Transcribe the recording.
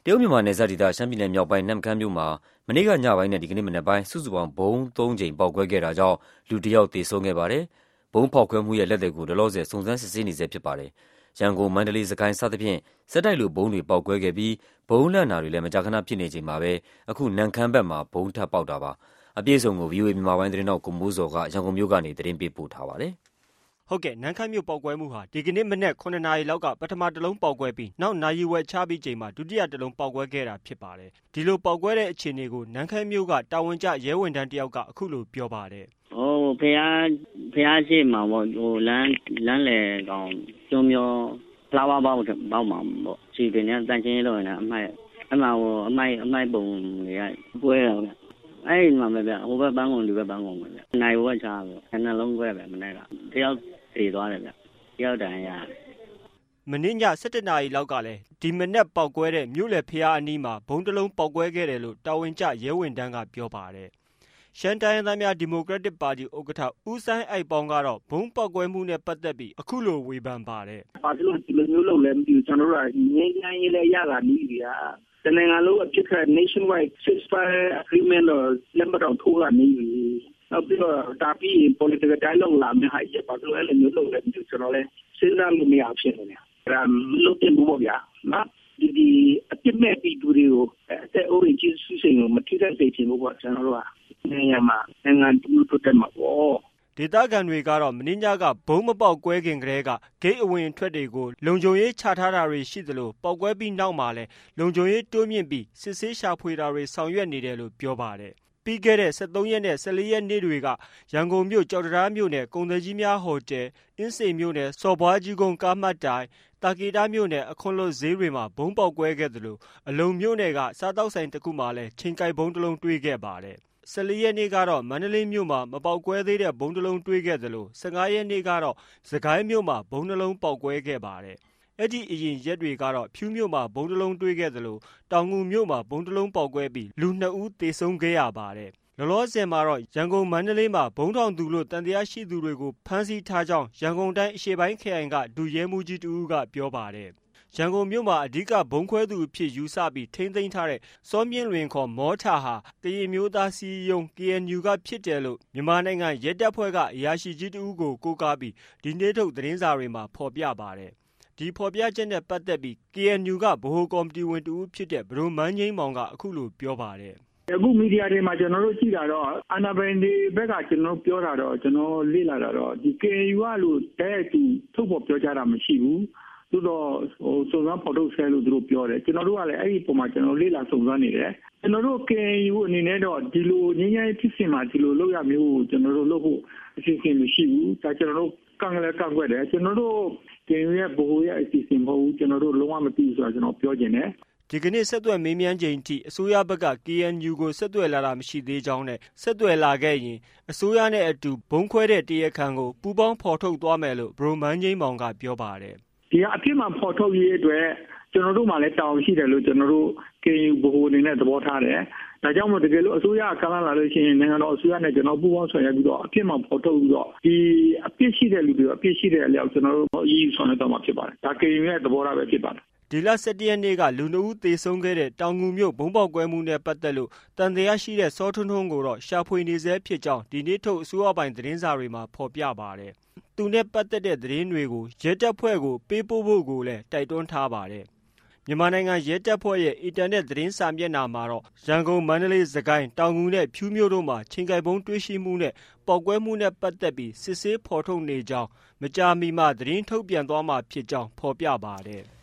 တရုတ်မြန်မာနယ်စပ်ဒေသရှမ်းပြည်နယ်မြောက်ပိုင်းနမ့်ခမ်းမြို့မှာမနေ့ကညပိုင်းနဲ့ဒီကနေ့မနက်ပိုင်းစုစုပေါင်းဗုံး3 ကြိမ်ပေါက်ကွဲခဲ့တာကြောင့်လူ1 ယောက်သေဆုံးခဲ့ပါတယ်။ဗုံးဖောက်ခွဲမှုရဲ့လက်သည်ကိုလောလောဆယ်စုံစမ်းစစ်ဆေးနေဆဲဖြစ်ပါတယ်။ရန်ကုန်၊မန္တလေး၊စကိုင်းစသဖြင့်ဆက်တိုက်လိုဗုံးတွေပေါက်ကွဲခဲ့ပြီးဗုံးလန့်တာတွေလည်းမကြာခဏဖြစ်နေချိန်မှာပဲအခုနမ့်ခမ်းဘက်မှာဗုံးထပ်ပေါက်တာပါ။အပြည့်အစုံကို VOA မြန်မာပိုင်းသတင်းထောက်ကိုမိုးဇော်ကရန်ကုန်မြို့ကနေသတင်းပေးပို့ထားပါတယ်။ဟုတ်ကဲ့နန်းခမ်းမြို့ပေါက်ကွဲမှုဟာဒီကနေ့မနက်9 နာရီလောက်ကပထမတစ်လုံးပေါက်ကွဲပြီးနောက်နာရီဝက်ချပြီးချိန်မှာဒုတိယတစ်လုံးပေါက်ကွဲခဲ့တာဖြစ်ပါတယ်။ဒီလိုပေါက်ကွဲတဲ့အခြေအနေကိုနန်းခမ်းမြို့ကတာဝန်ကျရဲဝန်ထမ်းတစ်ယောက်ကအခုလိုပြောပါတယ်။ဖះရှိမှာပေါ့လမ်းလေကောင်ကျွန်းမျိုးဖလာဝါပေါက်မှာပေါ့စီပင်နဲ့တန်ချင်းလို့နေအမိုက်ပုံတွေကကွဲတော့အဲ့မှာပဲဗျဟိုဘက်ပန်းကုန်ဒီဘက်ပန်းကုန်ပဲဗျနိုင်ဝက်ချပဲနှလုံးကွဲပဲမနေ့ကတယောက်သေသွားတယ်ဗျတယောက်တန်ရတယ်မနေ့ည7 နာရီလောက်ကလည်းဒီမနက်ပေါက်ကွဲတဲ့မြို့လေဖျားအနီးမှာဘုံတစ်လုံးပေါက်ကွဲခဲ့တယ်လို့တာဝန်ကျရဲဝန်တန်းကပြောပါတယ်ရှမ်းတိုင်းသားများဒီမိုကရက်တစ်ပါတီဥက္ကဋ္ဌဦးစိုင်းအိုက်ပေါင်းကတော့ဘုံပေါက်ကွဲမှုနဲ့ပတ်သက်ပြီးအခုလိုဝေဖန်ပါတယ်ပါတီလို့ဒီလိုမျိုးလုပ်လဲမသိဘူးကျွန်တော်တို့ကငြိမ်းချမ်းရေးလည်းရတာနည်းပြီဟာတနိုင်ငံလုံးအဖြစ်က nationwide ceasefire agreement တော့လက်မှတ်တော့ထိုးတာနည်းပြီနောက်ပြီးတော့တာပြီး political dialogue လာမယ်ဟာရပါလို့အဲ့လိုမျိုးလုပ်လဲမသိဘူးကျွန်တော်လည်းစဉ်းစားလို့မရဖြစ်နေတယ်အဲ့ဒါလုပ်တင်ဖို့ဗျာနော်ဒီအပြစ်မဲ့ပြည်သူတွေကိုအသက်အိုးကြီးစုစိမ်ကိုမထိခိုက်စေချင်ဘူးပေါ့ကျွန်တော်တို့ကနိုင်ငံမှာနိုင်ငံတူတိုးတက်မှာပေါ့ဒေသခံတွေကတော့မင်းညကဘုံမပေါက်ကွဲခင်ကတည်းကဂိတ်အဝင်အထွက်တွေကိုလုံခြုံရေးချထားတာတွေရှိသလိုပေါက်ကွဲပြီးနောက်မှာလည်းလုံခြုံရေးတိုးမြင့်ပြီးစစ်ဆေးရှာဖွေတာတွေဆောင်ရွက်နေတယ်လို့ပြောပါတယ်ပြီးခဲ့တဲ့13ရက်နဲ့14ရက်နေ့တွေကရန်ကုန်မြို့ကြောက်တရားမြို့နယ်ကုန်သည်ကြီးများဟိုတယ်အင်းစိန်မြို့နယ်စော်ဘွားကြီးကုန်းကားမှတ်တိုင်တာကီတာမြို့နယ်အခွန်လွတ်ဈေးတွေမှာဘုံပေါက်ကွဲခဲ့သလိုအလုံမြို့နယ်ကစားတောက်ဆိုင်တစ်ခုမှာလည်းချိန်ကိုက်ဘုံတစ်လုံးတွေ့ခဲ့ပါတယ်14ရက်နေ့ကတော့မန္တလေးမြို့မှာမပေါက်ကွဲသေးတဲ့ဘုံတစ်လုံးတွေ့ခဲ့သလို15ရက်နေ့ကတော့စကိုင်းမြို့မှာဘုံတစ်လုံးပေါက်ကွဲခဲ့ပါတယ်အဲ့ဒီအရင်ရက်တွေကတော့ဖြူးမြို့မှာဘုံတစ်လုံးတွေ့ခဲ့သလိုတောင်ငူမြို့မှာဘုံတစ်လုံးပေါက်ကွဲပြီးလူ2 ဦးသေဆုံးခဲ့ရပါတယ်လောလောဆယ်မှာတော့ရန်ကုန်မန္တလေးမှာဘုံထောင်သူလို့တန်တရားရှိသူတွေကိုဖမ်းဆီးထားကြောင်းရန်ကုန်တိုင်းအရှေ့ပိုင်းခရိုင်ကဒုရဲမှူးကြီးတဦးကပြောပါတယ်ရန်ကုန်မြို့မှာအဓိကဘုံခွဲသူအဖြစ်ယူဆပြီးထိန်းသိမ်းထားတဲ့စောမြင့်လွင်ခေါ်မောထာဟာကရင်မျိုးသားစီယုံ KNU ကဖြစ်တယ်လို့မြန်မာနိုင်ငံရဲတပ်ဖွဲ့ကအရာရှိကြီးတဦးကိုကိုးကားပြီးဒီနေ့ထုတ်သတင်းစာတွေမှာဖော်ပြပါတယ်ဒီဖော်ပြချက်နဲ့ပတ်သက်ပြီး KNU ကဗဟိုကော်မတီဝင်တဦးဖြစ်တဲ့ဘဒိုမန်းငိမ့်မောင်ကအခုလိုပြောပါတယ်အခုမီဒီယာတွေမှာကျွန်တော်တို့ကြည့်တာတော့အာဏာပိုင်တွေဘက်ကကျွန်တော်ပြောတာတော့ကျွန်တော်လေ့လာတာတော့ဒီ KNU ကလို့တဲ့သူထုတ်ဖော်ပြောကြတာမရှိဘူးသူတော့စုံစမ်းဖော်ထုတ်ဆဲလို့သူတို့ပြောတယ်ကျွန်တော်တို့ကလည်းအဲ့ဒီပုံမှာကျွန်တော်လေ့လာစုံစမ်းနေတယ်ကျွန်တော်တို့ KNU အနေနဲ့တော့ဒီလိုငင်းငယ်ဖြစ်စဉ်မှာဒီလိုလုပ်ရမျိုးကိုကျွန်တော်တို့လုပ်ဖို့အစီအစဉ်မရှိဘူးဒါကျွန်တော်တို့ကန့်လည်းကန့်ကွက်တယ်ကျွန်တော်တို့ KNU ရဲ့ဗဟိုရဲ့အစီအစဉ်မဟုတ်ဘူးကျွန်တော်တို့လုံးဝမသိဘူးဆိုတာကျွန်တော်ပြောချင်တယ်ဒီကနေ့ဆက်သွယ်မေးမြန်းချိန်ထိအစိုးရဘက်က KNU ကိုဆက်သွယ်လာတာမရှိသေးကြောင်းနဲ့ဆက်သွယ်လာခဲ့ရင်အစိုးရနဲ့အတူဘုံခွဲတဲ့တရားခံကိုပူးပေါင်းဖော်ထုတ်သွားမယ်လို့ဘဒိုမန်းငိမ့်မောင်ကပြောပါတယ်ဒီအဖြစ်မှဖော်ထုတ်ရေးအတွက်ကျွန်တော်တို့မှလည်းတောင်းရှိတယ်လို့ကျွန်တော်တို့ KNU ဗဟိုအနေနဲ့သဘောထားတယ်ဒါကြောင့်မို့တကယ်လို့အစိုးရကမ်းလာလို့ရှိရင်နိုင်ငံတော်အစိုးရနဲ့ကျွန်တော်ပူးပေါင်းဆောင်ရွက်ပြီးတော့အဖြစ်မှဖော်ထုတ်ပြီးတော့ဒီအပြစ်ရှိတဲ့လူတွေအပြစ်ရှိတဲ့အလျောက်ကျွန်တော်တို့အရေးဆောင်ရွက်တော့မှာဖြစ်ပါတယ်ဒါ KNU ရဲ့သဘောထားပဲဖြစ်ပါတယ်ဒီလ17ရက်နေ့ကလူ2 ဦးသေဆုံးခဲ့တဲ့တောင်ငူမြို့ဘုံပေါက်ကွဲမှုနဲ့ပတ်သက်လို့တန်တရားရှိတဲ့စောထွန်းထွန်းကိုတော့ရှာဖွေနေဆဲဖြစ်ကြောင်းဒီနေ့ထုတ်အစိုးရပိုင်းသတင်းစာတွေမှာဖော်ပြပါတယ်။သူနဲ့ပတ်သက်တဲ့သတင်းတွေကိုရဲတပ်ဖွဲ့ကိုပေးပို့ဖို့ကိုလည်းတိုက်တွန်းထားပါတယ်။မြန်မာနိုင်ငံရဲတပ်ဖွဲ့ရဲ့အင်တာနက်သတင်းစာမျက်နှာမှာတော့ရန်ကုန်မန္တလေးစကိုင်းတောင်ငူနဲ့ဖြူးမြို့တို့မှာချိန်ကိုက်ဘုံတွေ့ရှိမှုနဲ့ပေါက်ကွဲမှုနဲ့ပတ်သက်ပြီးစစ်ဆေးဖော်ထုတ်နေကြောင်းမကြာမီမှသတင်းထုတ်ပြန်သွားမှာဖြစ်ကြောင်းဖော်ပြပါတယ်။